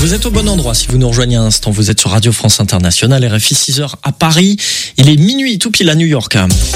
Vous êtes au bon endroit si vous nous rejoignez un instant. Vous êtes sur Radio France Internationale, RFI 6h à Paris. Il est minuit tout pile à New York.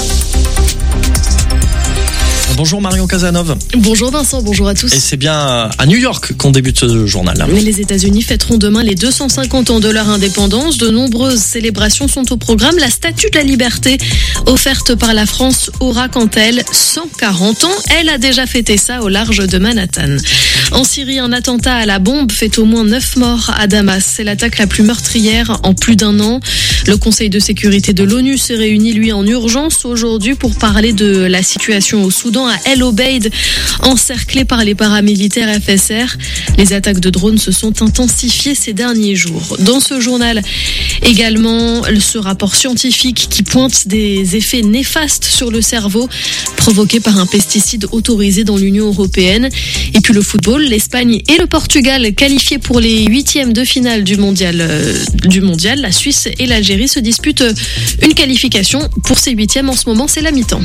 Bonjour Marion Casanov. Bonjour Vincent, bonjour à tous. Et c'est bien à New York qu'on débute ce journal. Mais les États-Unis fêteront demain les 250 ans de leur indépendance. De nombreuses célébrations sont au programme. La Statue de la Liberté, offerte par la France, aura quant à elle 140 ans. Elle a déjà fêté ça au large de Manhattan. En Syrie, un attentat à la bombe fait au moins 9 morts à Damas. C'est l'attaque la plus meurtrière en plus d'un an. Le Conseil de sécurité de l'ONU s'est réuni, lui, en urgence aujourd'hui pour parler de la situation au Soudan, à El Obeid, encerclé par les paramilitaires FSR. Les attaques de drones se sont intensifiées ces derniers jours. Dans ce journal, également, ce rapport scientifique qui pointe des effets néfastes sur le cerveau provoqués par un pesticide autorisé dans l'Union européenne. Et puis le football, l'Espagne et le Portugal qualifiés pour les 8e de finale du mondial. La Suisse et l'Algérie se disputent une qualification. Pour ces 8e, en ce moment, c'est la mi-temps.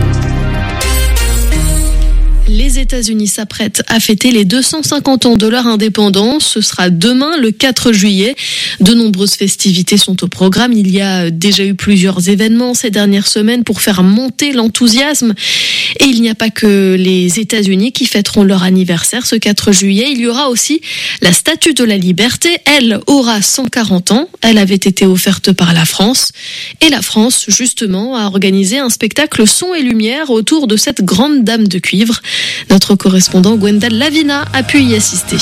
Les États-Unis s'apprêtent à fêter les 250 ans de leur indépendance. Ce sera demain, le 4 juillet. De nombreuses festivités sont au programme. Il y a déjà eu plusieurs événements ces dernières semaines pour faire monter l'enthousiasme. Et il n'y a pas que les États-Unis qui fêteront leur anniversaire ce 4 juillet. Il y aura aussi la Statue de la Liberté. Elle aura 140 ans. Elle avait été offerte par la France. Et la France, justement, a organisé un spectacle son et lumière autour de cette grande dame de cuivre. Notre correspondant Gwendal Lavina a pu y assister.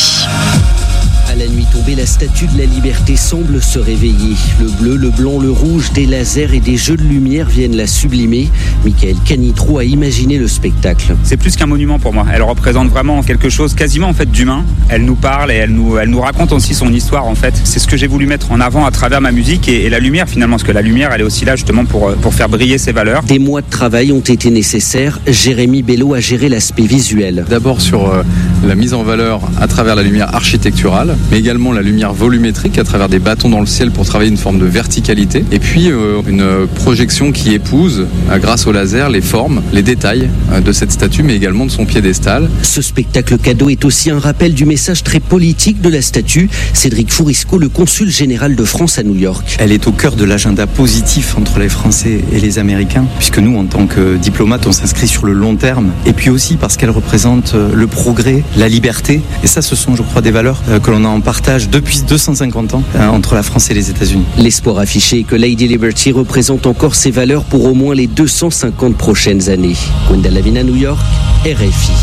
À la nuit tombée, la Statue de la Liberté semble se réveiller. Le bleu, le blanc, le rouge, des lasers et des jeux de lumière viennent la sublimer. Michael Canitrot a imaginé le spectacle. C'est plus qu'un monument pour moi. Elle représente vraiment quelque chose quasiment en fait d'humain. Elle nous parle et elle nous raconte aussi son histoire en fait. C'est ce que j'ai voulu mettre en avant à travers ma musique et la lumière finalement, parce que la lumière elle est aussi là justement pour faire briller ses valeurs. Des mois de travail ont été nécessaires. Jérémy Bello a géré l'aspect visuel. D'abord sur la mise en valeur à travers la lumière architecturale, mais également la lumière volumétrique à travers des bâtons dans le ciel pour travailler une forme de verticalité. Et puis une projection qui épouse, grâce au laser, les formes, les détails de cette statue, mais également de son piédestal. Ce spectacle cadeau est aussi un rappel du message très politique de la statue. Cédric Fourisco, le consul général de France à New York. Elle est au cœur de l'agenda positif entre les Français et les Américains, puisque nous, en tant que diplomates, on s'inscrit sur le long terme. Et puis aussi parce qu'elle représente le progrès, la liberté. Et ça, ce sont, je crois, des valeurs que l'on a en partage depuis 250 ans entre la France et les États-Unis. L'espoir affiché est que Lady Liberty représente encore ses valeurs pour au moins les 250 prochaines années. Gwendal Lavina, New York, RFI.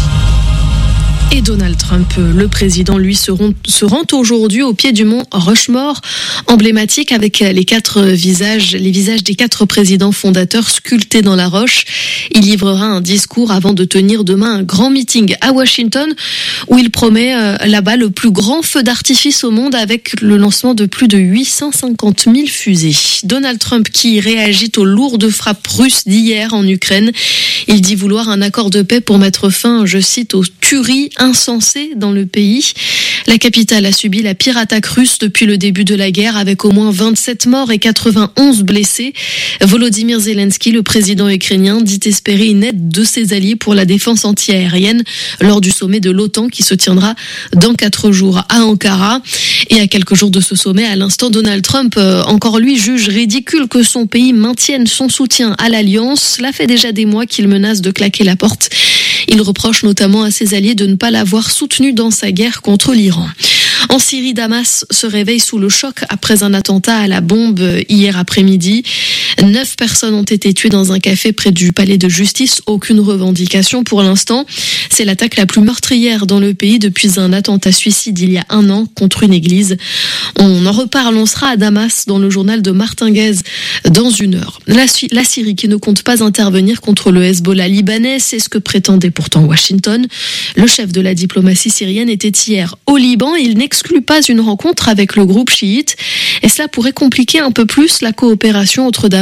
Et Donald Trump, le président, lui, se rend aujourd'hui au pied du mont Rushmore, emblématique avec les visages des 4 présidents fondateurs sculptés dans la roche. Il livrera un discours avant de tenir demain un grand meeting à Washington où il promet là-bas le plus grand feu d'artifice au monde avec le lancement de plus de 850 000 fusées. Donald Trump qui réagit aux lourdes frappes russes d'hier en Ukraine. Il dit vouloir un accord de paix pour mettre fin, je cite, aux tueries insensées dans le pays. La capitale a subi la pire attaque russe depuis le début de la guerre avec au moins 27 morts et 91 blessés. Volodymyr Zelensky, le président ukrainien, dit espérer une aide de ses alliés pour la défense anti-aérienne lors du sommet de l'OTAN qui se tiendra dans 4 jours à Ankara. Et à quelques jours de ce sommet, à l'instant, Donald Trump, encore lui, juge ridicule que son pays maintienne son soutien à l'Alliance. Cela fait déjà des mois qu'il menace de claquer la porte. Il reproche notamment à ses alliés de ne pas l'avoir soutenu dans sa guerre contre l'Iran. En Syrie, Damas se réveille sous le choc après un attentat à la bombe hier après-midi. 9 personnes ont été tuées dans un café près du palais de justice. Aucune revendication pour l'instant. C'est l'attaque la plus meurtrière dans le pays depuis un attentat suicide il y a 1 an contre une église. On en reparle, on sera à Damas dans le journal de Martin Guez dans 1 heure. La Syrie qui ne compte pas intervenir contre le Hezbollah libanais, c'est ce que prétendait pourtant Washington. Le chef de la diplomatie syrienne était hier au Liban. Il n'exclut pas une rencontre avec le groupe chiite. Et cela pourrait compliquer un peu plus la coopération entre Damas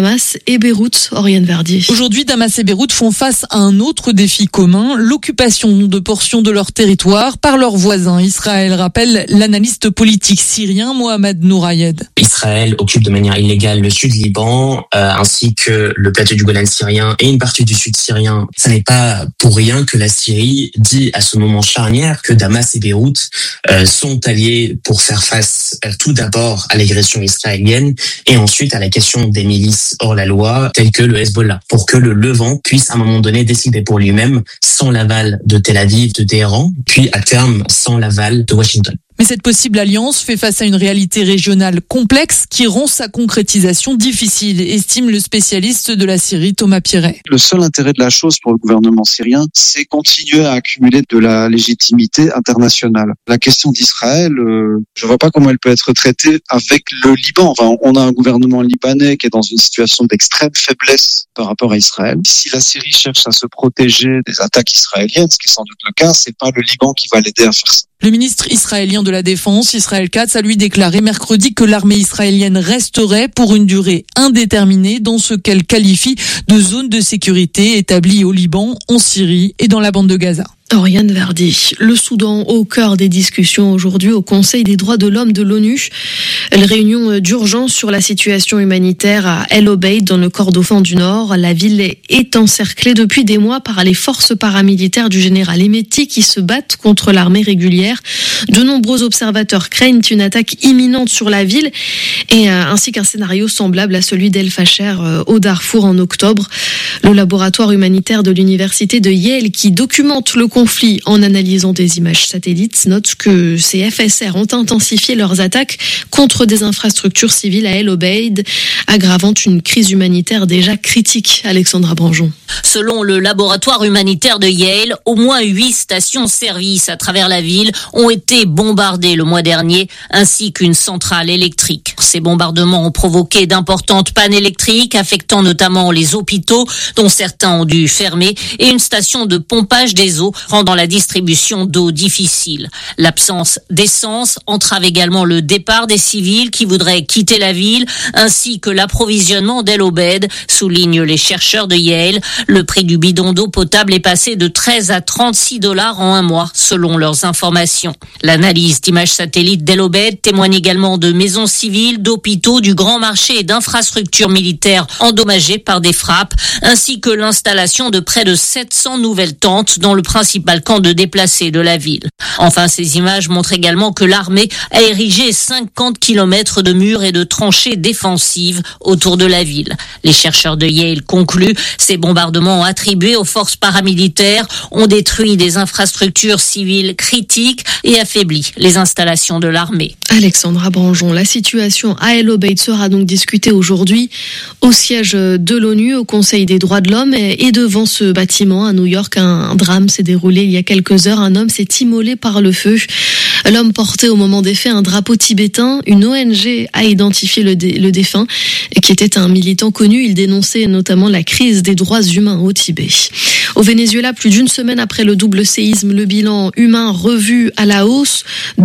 Damas et Beyrouth. Oriane Verdier. Aujourd'hui, Damas et Beyrouth font face à un autre défi commun, l'occupation de portions de leur territoire par leurs voisins. Israël, rappelle l'analyste politique syrien Mohamed Nourayed. Israël occupe de manière illégale le sud Liban, ainsi que le plateau du Golan syrien et une partie du sud syrien. Ça n'est pas pour rien que la Syrie dit à ce moment charnière que Damas et Beyrouth sont alliés pour faire face tout d'abord à l'agression israélienne et ensuite à la question des milices hors la loi telles que le Hezbollah, pour que le Levant puisse à un moment donné décider pour lui-même sans l'aval de Tel Aviv, de Téhéran, puis à terme sans l'aval de Washington. Mais cette possible alliance fait face à une réalité régionale complexe qui rend sa concrétisation difficile, estime le spécialiste de la Syrie Thomas Pierret. Le seul intérêt de la chose pour le gouvernement syrien, c'est continuer à accumuler de la légitimité internationale. La question d'Israël, je vois pas comment elle peut être traitée avec le Liban. Enfin, on a un gouvernement libanais qui est dans une situation d'extrême faiblesse par rapport à Israël. Si la Syrie cherche à se protéger des attaques israéliennes, ce qui est sans doute le cas, c'est pas le Liban qui va l'aider à faire ça. Le ministre israélien de la Défense, Israël Katz, a lui déclaré mercredi que l'armée israélienne resterait pour une durée indéterminée dans ce qu'elle qualifie de zone de sécurité établie au Liban, en Syrie et dans la bande de Gaza. Oriane Verdi. Le Soudan au cœur des discussions aujourd'hui au Conseil des droits de l'homme de l'ONU. Réunion d'urgence sur la situation humanitaire à El Obeid dans le Kordofan du Nord. La ville est encerclée depuis des mois par les forces paramilitaires du général Hemeti qui se battent contre l'armée régulière. De nombreux observateurs craignent une attaque imminente sur la ville et ainsi qu'un scénario semblable à celui d'El Fasher au Darfour en octobre. Le laboratoire humanitaire de l'université de Yale qui documente le conflit en analysant des images satellites note que ces FSR ont intensifié leurs attaques contre des infrastructures civiles à El Obeid, aggravant une crise humanitaire déjà critique. Alexandra Branjon. Selon le laboratoire humanitaire de Yale, au moins 8 stations-service à travers la ville ont été bombardées le mois dernier, ainsi qu'une centrale électrique. Ces bombardements ont provoqué d'importantes pannes électriques, affectant notamment les hôpitaux, dont certains ont dû fermer, et une station de pompage des eaux, rendant la distribution d'eau difficile. L'absence d'essence entrave également le départ des civils qui voudraient quitter la ville, ainsi que l'approvisionnement d'El Obeid, soulignent les chercheurs de Yale. Le prix du bidon d'eau potable est passé de 13 à 36 $ en un mois, selon leurs informations. L'analyse d'images satellites d'El Obeid témoigne également de maisons civiles, d'hôpitaux, du grand marché et d'infrastructures militaires endommagées par des frappes, ainsi que l'installation de près de 700 nouvelles tentes dans le principal camp de déplacés de la ville. Enfin, ces images montrent également que l'armée a érigé 50 km de murs et de tranchées défensives autour de la ville. Les chercheurs de Yale concluent, ces bombardements attribués aux forces paramilitaires ont détruit des infrastructures civiles critiques et affaibli les installations de l'armée. Alexandra Branjon, la situation à El Obeid sera donc discutée aujourd'hui au siège de l'ONU, au Conseil des droits de l'homme, et devant ce bâtiment à New York, un drame s'est déroulé il y a quelques heures. Un homme s'est immolé par le feu. L'homme portait au moment des faits un drapeau tibétain. Une ONG a identifié le défunt, qui était un militant connu. Il dénonçait notamment la crise des droits humains au Tibet. Au Venezuela, plus d'une semaine après le double séisme, le bilan humain revu à la hausse.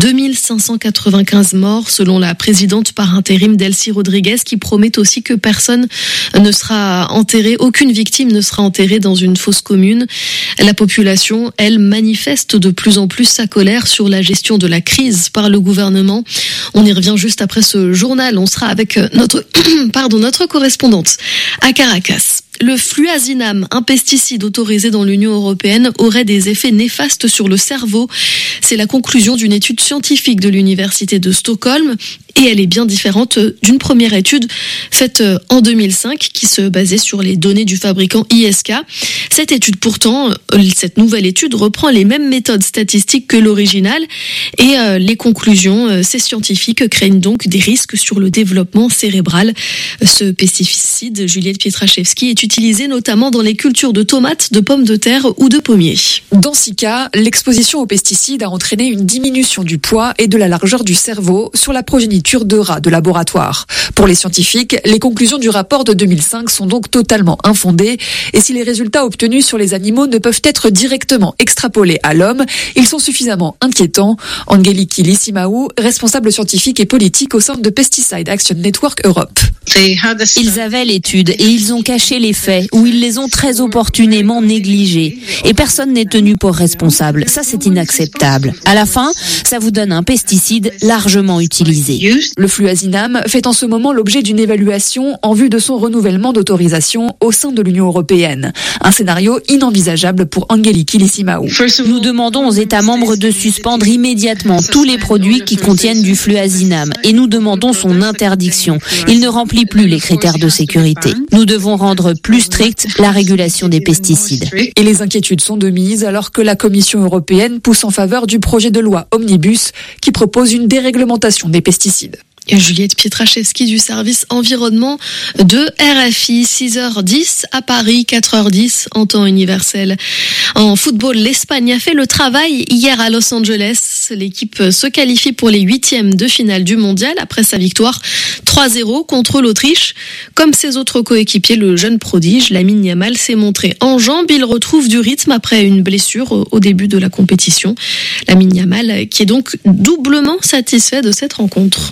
2595 morts, selon la présidente par intérim Delcy Rodriguez, qui promet aussi que personne ne sera enterré, aucune victime ne sera enterrée dans une fosse commune. La population, elle, manifeste de plus en plus sa colère sur la gestion de la crise par le gouvernement. On y revient juste après ce journal. On sera avec notre correspondante à Caracas. Le fluazinam, un pesticide autorisé dans l'Union européenne, aurait des effets néfastes sur le cerveau. C'est la conclusion d'une étude scientifique de l'université de Stockholm. Et elle est bien différente d'une première étude faite en 2005 qui se basait sur les données du fabricant ISK. Cette étude pourtant, cette nouvelle étude reprend les mêmes méthodes statistiques que l'original et les conclusions, ces scientifiques craignent donc des risques sur le développement cérébral. Ce pesticide, Juliette Pietraszewski, est est utilisé notamment dans les cultures de tomates, de pommes de terre ou de pommiers. Dans 6 cas, l'exposition aux pesticides a entraîné une diminution du poids et de la largeur du cerveau sur la progéniture de rats de laboratoire. Pour les scientifiques, les conclusions du rapport de 2005 sont donc totalement infondées et si les résultats obtenus sur les animaux ne peuvent être directement extrapolés à l'homme, ils sont suffisamment inquiétants. Angeliki Lissimaou, responsable scientifique et politique au sein de Pesticide Action Network Europe. Ils avaient l'étude et ils ont caché les faits ou ils les ont très opportunément négligés. Et personne n'est tenu pour responsable. Ça, c'est inacceptable. À la fin, ça vous donne un pesticide largement utilisé. Le fluazinam fait en ce moment l'objet d'une évaluation en vue de son renouvellement d'autorisation au sein de l'Union européenne. Un scénario inenvisageable pour Angeliki Lissimaou. Nous demandons aux États membres de suspendre immédiatement tous les produits qui contiennent du fluazinam et nous demandons son interdiction. Il ne remplit plus les critères de sécurité. Nous devons rendre plus stricte la régulation des pesticides. Et les inquiétudes sont de mise alors que la Commission européenne pousse en faveur du projet de loi Omnibus qui propose une déréglementation des pesticides. Et Juliette Pietraszewski du service environnement de RFI, 6h10 à Paris, 4h10 en temps universel. En football, l'Espagne a fait le travail hier à Los Angeles. L'équipe se qualifie pour les 8e de finale du mondial après sa victoire 3-0 contre l'Autriche. Comme ses autres coéquipiers, le jeune prodige Lamine Yamal s'est montré en jambes. Il retrouve du rythme après une blessure au début de la compétition. Lamine Yamal qui est donc doublement satisfait de cette rencontre.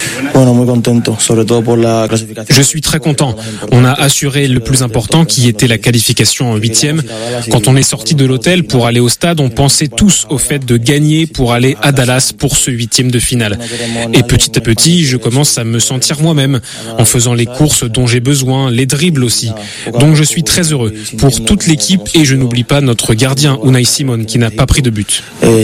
Je suis très content. On a assuré le plus important qui était la qualification en 8e. Quand on est sorti de l'hôtel pour aller au stade, on pensait tous au fait de gagner pour aller à Dallas pour ce 8e de finale. Et petit à petit, je commence à me sentir moi-même en faisant les courses dont j'ai besoin, les dribbles aussi. Donc je suis très heureux pour toute l'équipe et je n'oublie pas notre gardien Unai Simon qui n'a pas pris de but.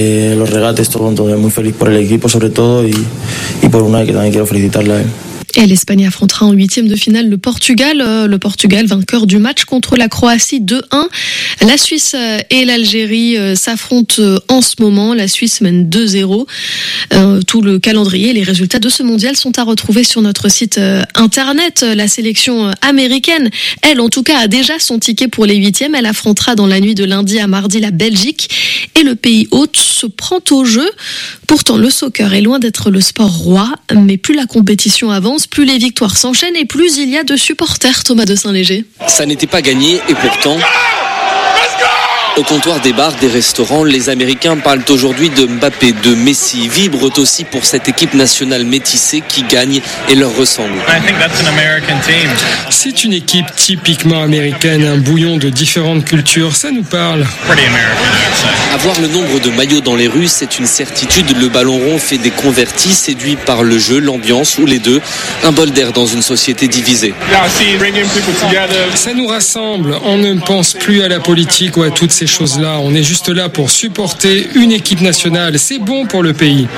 Et l'Espagne affrontera en 8e de finale le Portugal. Le Portugal vainqueur du match contre la Croatie 2-1. La Suisse et l'Algérie s'affrontent en ce moment. La Suisse mène 2-0. Tout le calendrier et les résultats de ce mondial sont à retrouver sur notre site internet. La sélection américaine, elle en tout cas, a déjà son ticket pour les 8e. Elle affrontera dans la nuit de lundi à mardi la Belgique. Et le pays hôte se prend au jeu. Pourtant, le soccer est loin d'être le sport roi. Mais plus la compétition avance, plus les victoires s'enchaînent et plus il y a de supporters. Thomas de Saint-Léger. Ça n'était pas gagné et pourtant... Au comptoir des bars, des restaurants, les Américains parlent aujourd'hui de Mbappé, de Messi, vibrent aussi pour cette équipe nationale métissée qui gagne et leur ressemble. C'est une équipe typiquement américaine, un bouillon de différentes cultures, ça nous parle. Avoir le nombre de maillots dans les rues, c'est une certitude. Le ballon rond fait des convertis, séduits par le jeu, l'ambiance ou les deux. Un bol d'air dans une société divisée. Ça nous rassemble, on ne pense plus à la politique ou à toutes ces choses-là. On est juste là pour supporter une équipe nationale. C'est bon pour le pays.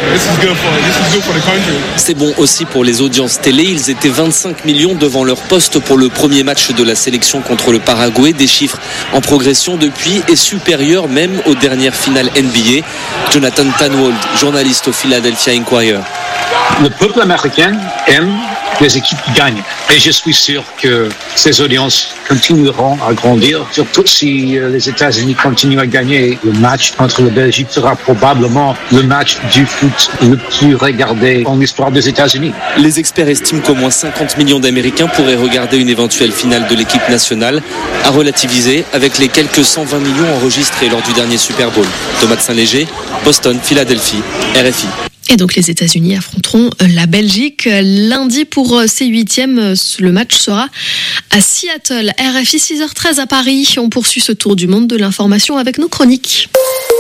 C'est bon aussi pour les audiences télé. Ils étaient 25 millions devant leur poste pour le premier match de la sélection contre le Paraguay. Des chiffres en progression depuis et supérieurs même aux dernières finales NBA. Jonathan Tannwald, journaliste au Philadelphia Inquirer. Le peuple américain aime les équipes qui gagnent. Et je suis sûr que ces audiences continueront à grandir, surtout si les États-Unis continuent à gagner. Le match contre la Belgique sera probablement le match du foot le plus regardé en l'histoire des États-Unis. Les experts estiment qu'au moins 50 millions d'Américains pourraient regarder une éventuelle finale de l'équipe nationale, à relativiser avec les quelques 120 millions enregistrés lors du dernier Super Bowl. Thomas de Saint-Léger, Boston, Philadelphie, RFI. Et donc les États-Unis affronteront la Belgique lundi pour ces 8e. Le match sera à Seattle. RFI 6h13 à Paris. On poursuit ce tour du monde de l'information avec nos chroniques.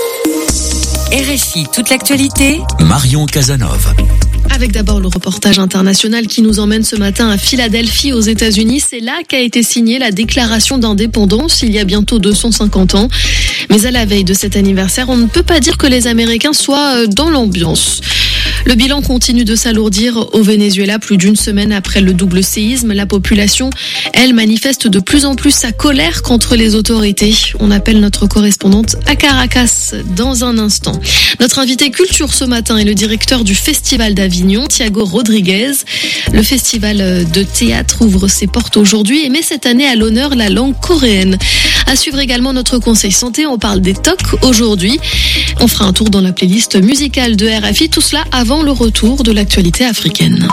RFI, toute l'actualité. Marion Casanov. Avec d'abord le reportage international qui nous emmène ce matin à Philadelphie aux États-Unis. C'est là qu'a été signée la déclaration d'indépendance il y a bientôt 250 ans. Mais à la veille de cet anniversaire, on ne peut pas dire que les Américains soient dans l'ambiance. Le bilan continue de s'alourdir au Venezuela plus d'une semaine après le double séisme. La population, elle, manifeste de plus en plus sa colère contre les autorités. On appelle notre correspondante à Caracas dans un instant. Notre invité culture ce matin est le directeur du Festival d'Avignon, Thiago Rodriguez. Le festival de théâtre ouvre ses portes aujourd'hui et met cette année à l'honneur la langue coréenne. À suivre également notre conseil santé, on parle des TOC aujourd'hui. On fera un tour dans la playlist musicale de RFI, tout cela avant le retour de l'actualité africaine.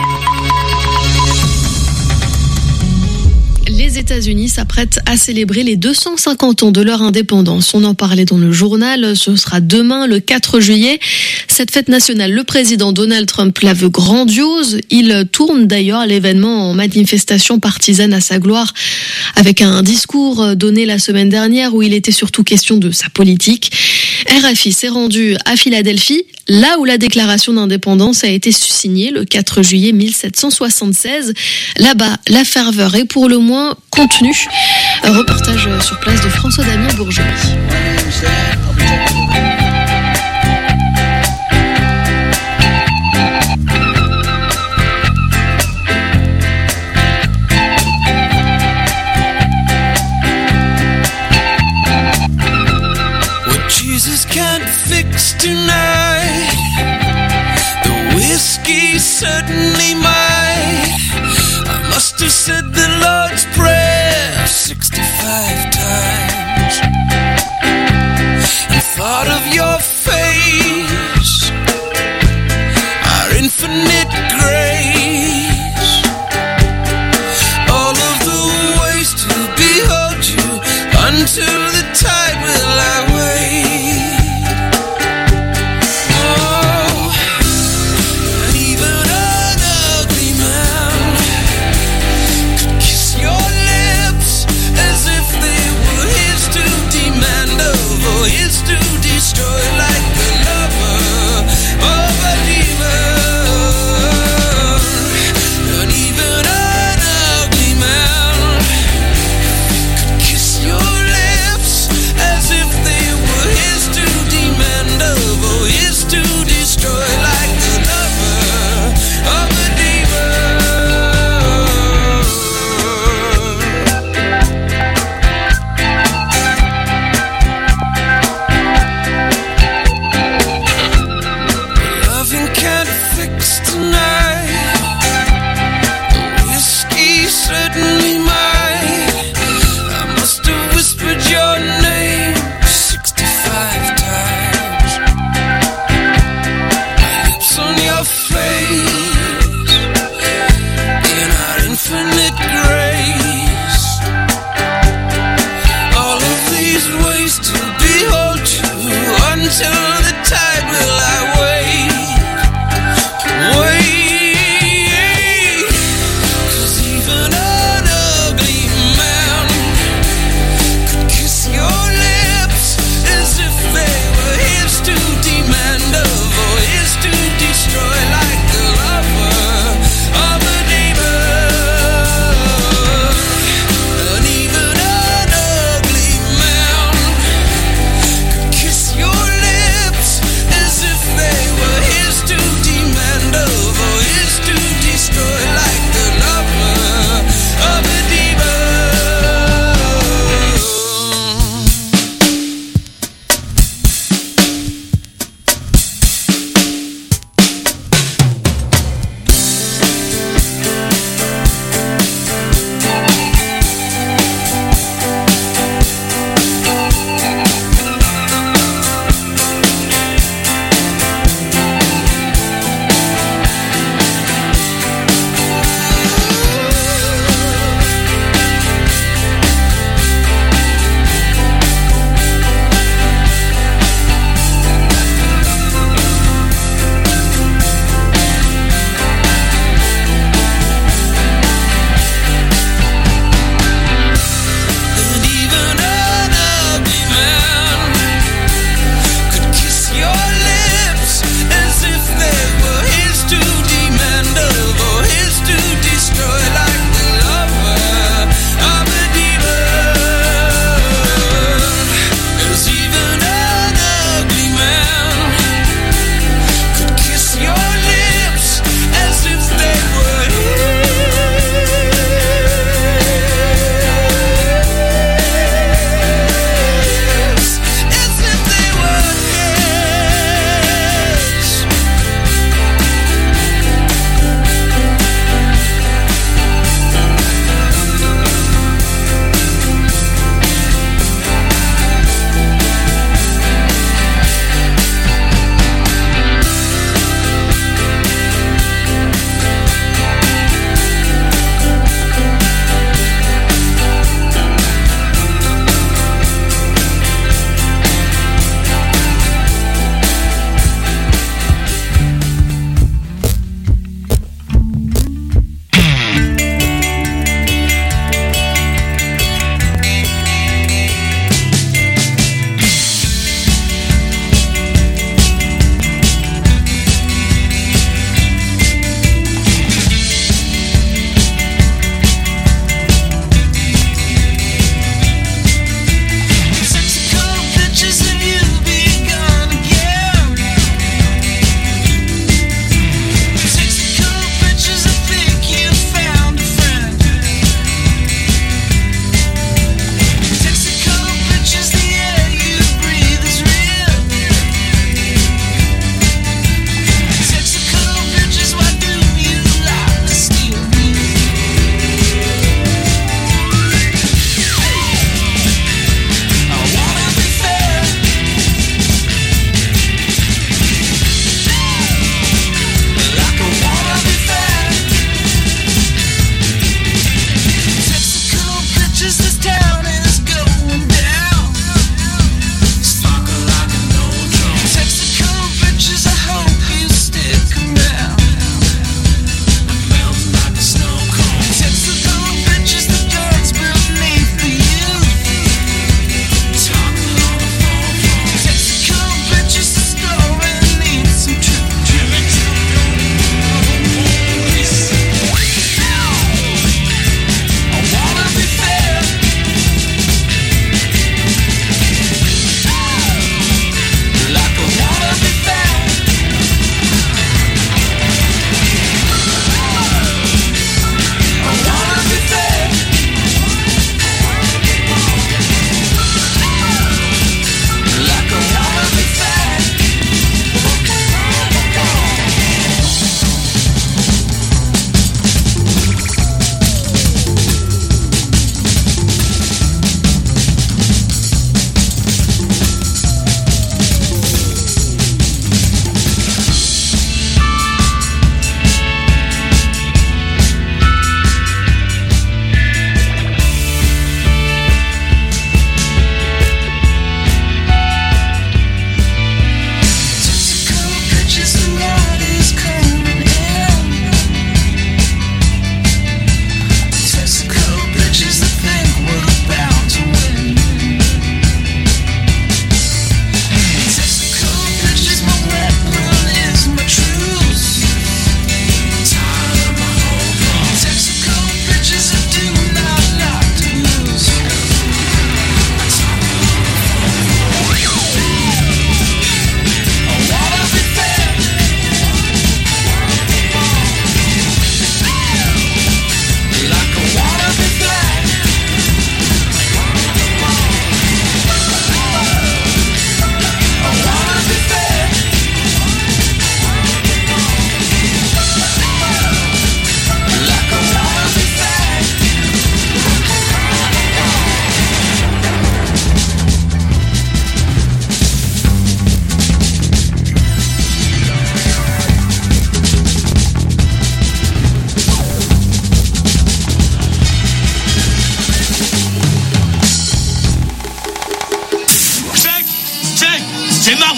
Les États-Unis s'apprêtent à célébrer les 250 ans de leur indépendance. On en parlait dans le journal. Ce sera demain, le 4 juillet. Cette fête nationale, le président Donald Trump la veut grandiose. Il tourne d'ailleurs l'événement en manifestation partisane à sa gloire avec un discours donné la semaine dernière où il était surtout question de sa politique. RFI s'est rendu à Philadelphie, là où la déclaration d'indépendance a été signée le 4 juillet 1776. Là-bas, la ferveur est pour le moins contenue. Un reportage sur place de François-Damien Bourgeois. Tonight, the whiskey certainly might. I must have said the Lord's Prayer 65 times and thought of your face, our infinite grace, all of the ways to behold you until the tide will I wait.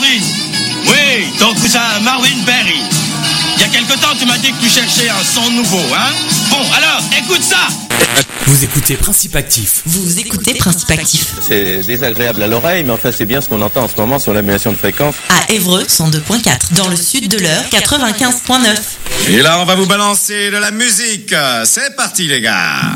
Marvin. Oui, ton cousin Marvin Berry. Il y a quelque temps, tu m'as dit que tu cherchais un son nouveau, hein? Bon, alors, écoute ça! Vous écoutez Principe Actif. Vous écoutez Principe Actif. C'est désagréable à l'oreille, mais enfin, c'est bien ce qu'on entend en ce moment sur l'annulation de fréquence. À Évreux, 102.4. Dans le sud de l'Eure, 95.9. Et là, on va vous balancer de la musique. C'est parti, les gars.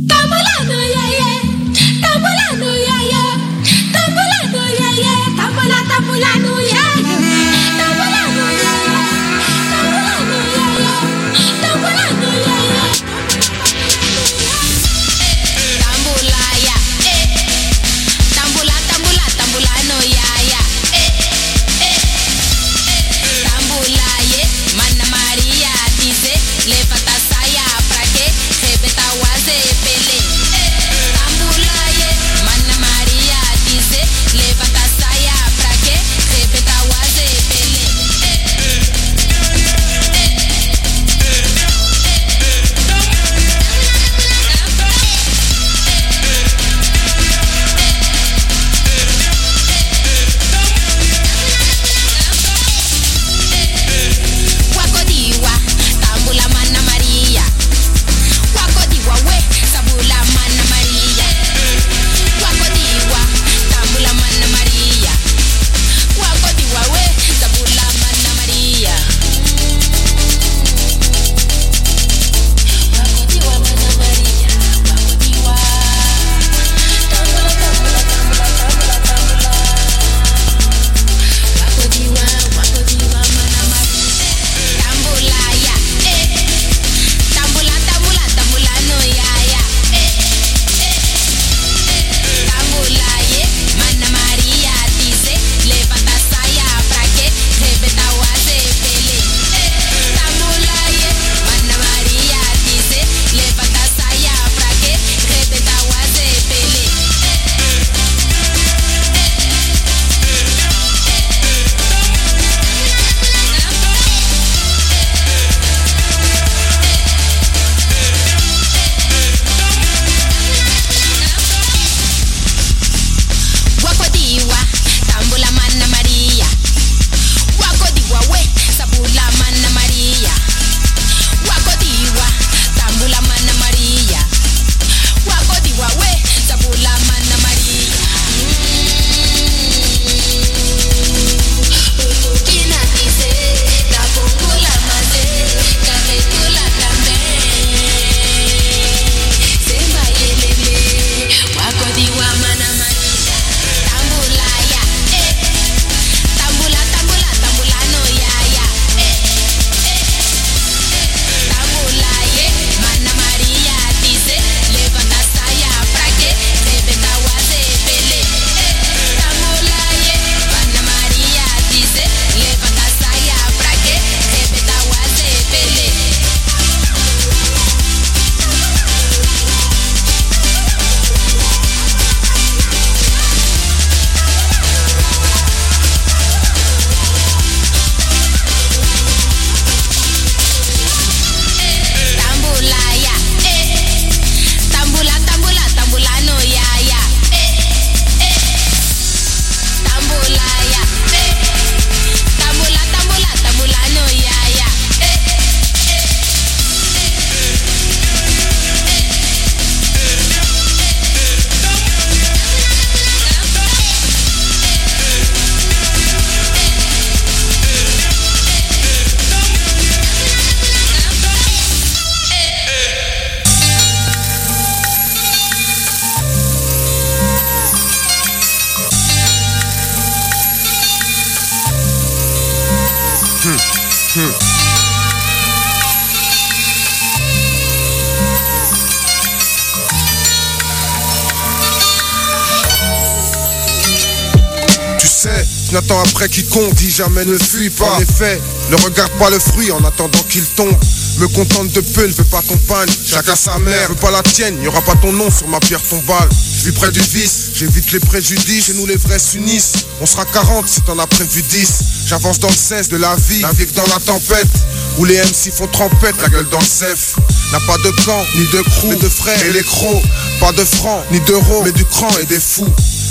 N'attends après quiconque, dis jamais ne fuis pas. En effet, ne regarde pas le fruit en attendant qu'il tombe. Me contente de peu, ne veux pas ton pagne. Chacun sa mère, veux pas la tienne, y aura pas ton nom sur ma pierre tombale. Je vis près du vice, j'évite les préjudices. Chez nous les vrais s'unissent, on sera 40 si t'en as prévu 10. J'avance dans le 16 de la vie, navigue dans la tempête. Où les MC font trempette, la gueule dans le cef. N'a pas de camp, ni de crew, mais de frères et les crocs. Pas de francs, ni d'euros, mais du cran et des fous.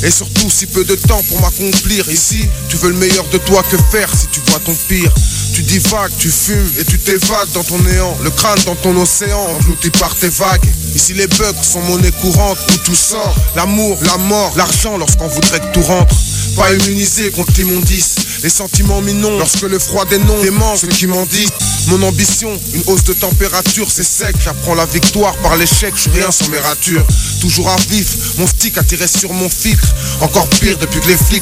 Et surtout si peu de temps pour m'accomplir. Ici, tu veux le meilleur de toi, que faire si tu vois ton pire? Tu divagues, tu fumes et tu t'évades dans ton néant. Le crâne dans ton océan, englouti par tes vagues. Ici les bugs sont monnaie courante, où tout sort. L'amour, la mort, l'argent lorsqu'on voudrait que tout rentre. Pas immunisé contre l'immondice. Les sentiments m'inondent lorsque le froid dénonce. Dément ceux qui m'en disent. Mon ambition, une hausse de température, c'est sec. J'apprends la victoire par l'échec, je suis rien sans mes ratures. Toujours à vif, mon stick a tiré sur mon filtre. Encore pire depuis que les flics